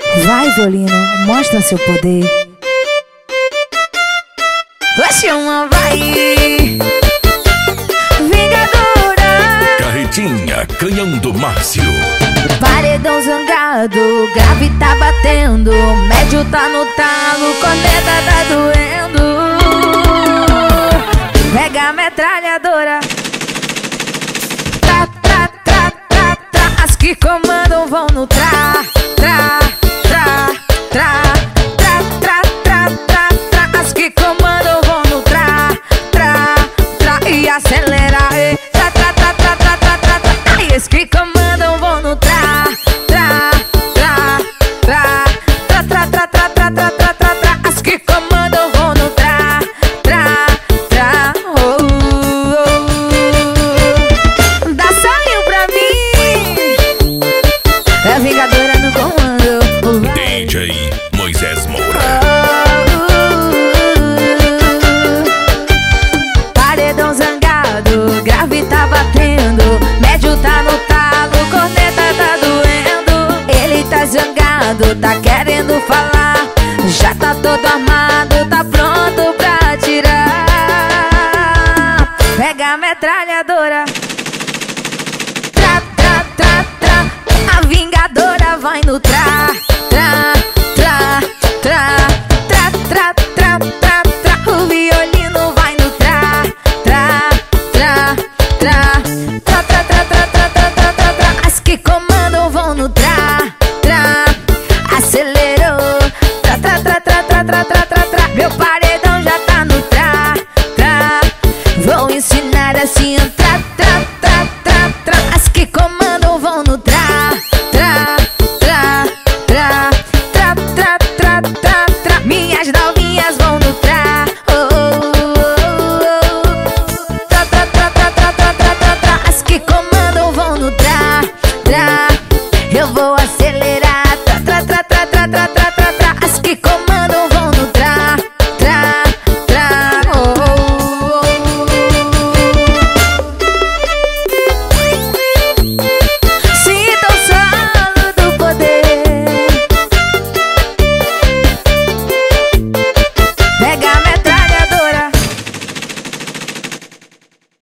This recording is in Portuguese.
Vai, violino, mostra seu poder. Chama, vai, Vingadora. Carretinha, Canhão do Márcio. Paredão zangado, grave tá batendo, médio tá no talo, corneta tá doendo. Pega a metralhadora. Tra, tra, tra, tra, tra. As que comandam vão no tra, tra, tra, tra, tra, tra, tra, tra, tra. As que comandam vão no tra, tra, tra. E acelera, tra, tra, tra, tra, tra, tra, tra, tra. E as que comandam vão no tra, tra, tra, tra, tra, tra, tra, tra, tra, tra, tra, tra, tra. As que comandam vão no tra, tra, tra. Oh, oh, oh. Dá salinho pra mim. É a Vingadora no comando. DJ Moisés Moura. Paredão zangado, grave tá batendo, médio tá no talo, corneta tá doendo. Ele tá zangado, tá querendo falar, já tá todo armado, tá pronto pra atirar. Pega a metralhadora. Tra, tra, tra, tra. A Vingadora vai no tra.